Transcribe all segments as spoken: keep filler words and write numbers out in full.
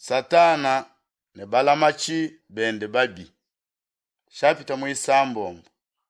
Satana ne balamachi bende babi. Shapita muisambombo.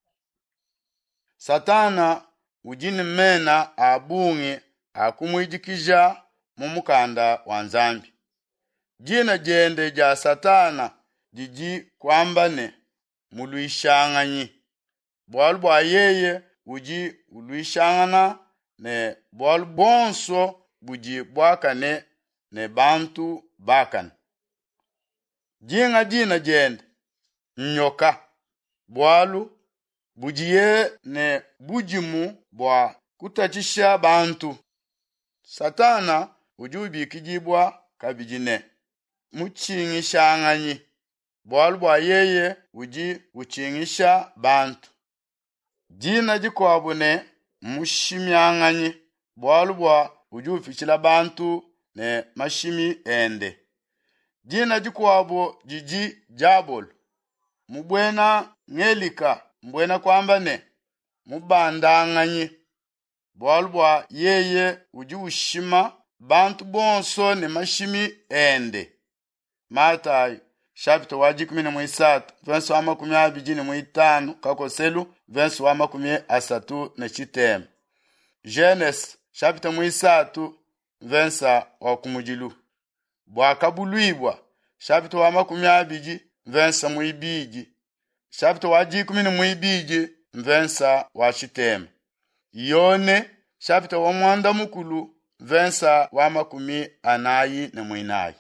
Satana ujini mena abungi akumwijikija mumukanda wa Nzambi. Jina jende ja Satana jiji kwambane muluishanganyi. Bwalu bwa yeye uji uluishangana ne bwalu bonso buji bwakane ne bantu bakan. Jinga jina jende nyoka. Bwalu bujiye ne bujimu bwa kutachisha bantu. Satana ujubi kijibwa kabijine muchingishanganyi. Bwalu bwa yeye uji uchingisha bantu. Jina jikwabune mushimyanganyi. Bwalu bwa ujufichila bantu ne mashimi ende. Jina jikwabo jiji jabol. Mubwena ngelika mbwena kwambane mubandanganyi. Bwalu bwa yeye uji ushima bantu bonso ne mashimi ende. Matayo chapter waji kumi na mwisatu verse wa makumi abiri na mwitano kakoselu verse wa makumi asatu na chitemu. Genesis chapter mwisatu verse wa kumujilu. Bwakabulwibwa chapter wa makumi abiri verse mwibiji. Chapter waji kumi na mwibiji verse wa chitemu. Yone chapter wa mwanda mukulu verse wa makumi anayi na mwinayi.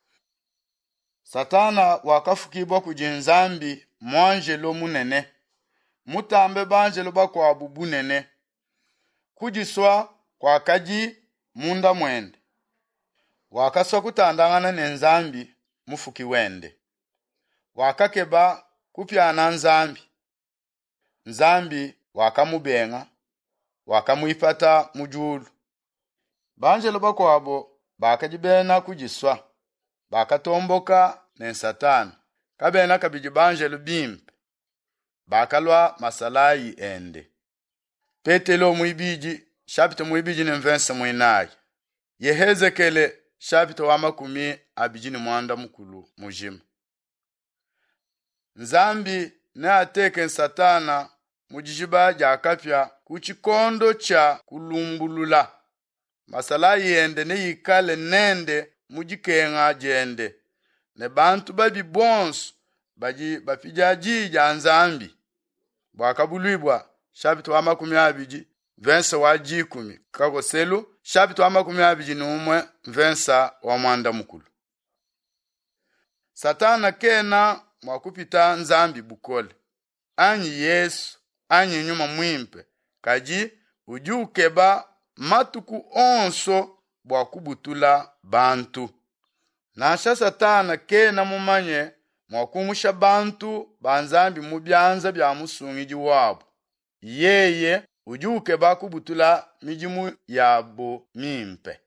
Satana wakafukibwa kujinzambi mwanjelo munene. Mutambe banjelo bakwa bubu nene. Kujiswa kwa kaji munda mwende. Wakaswa kutandangana nenzambi mufuki wende. Wakakeba kupyana nzambi. Nzambi wakamubenga. Wakamuipata mujulu. Banjelo bakwabo bakajibena kujiswa. Bakatomboka ne Satana. Kabena kabiji banjelo bimpe. Bakalwa masalayi ende. Petelo muibiji, chapter muibiji ne verse mwinayi. Yehezekele chapter wa makumi abiji ni mwanda mukulu mujima. Nzambi ne ateke Satana mujijiba jakapya kuchikondo cha kulumbulula. Masalayi ende ne yikale nende mujikenga jende. Ne bantu babi bonsu baji bapijaji ja Nzambi. Bwakabulwibwa chapter wa makumi abiri verse wa jikumi kakoselu chapter wa makumi abiri numwe verse wa mwanda mukulu. Satana kena mwakupita Nzambi bukole. Anyi Yesu anyi nyuma mwimpe kaji ujukeba matuku onso bwakubutula bantu. Nasha Satana kena mumanye mwakumusha bantu banzambi mubyanza bya musungiji wabo. Yeye ujuke bakubutula mijimu yabo mimpe.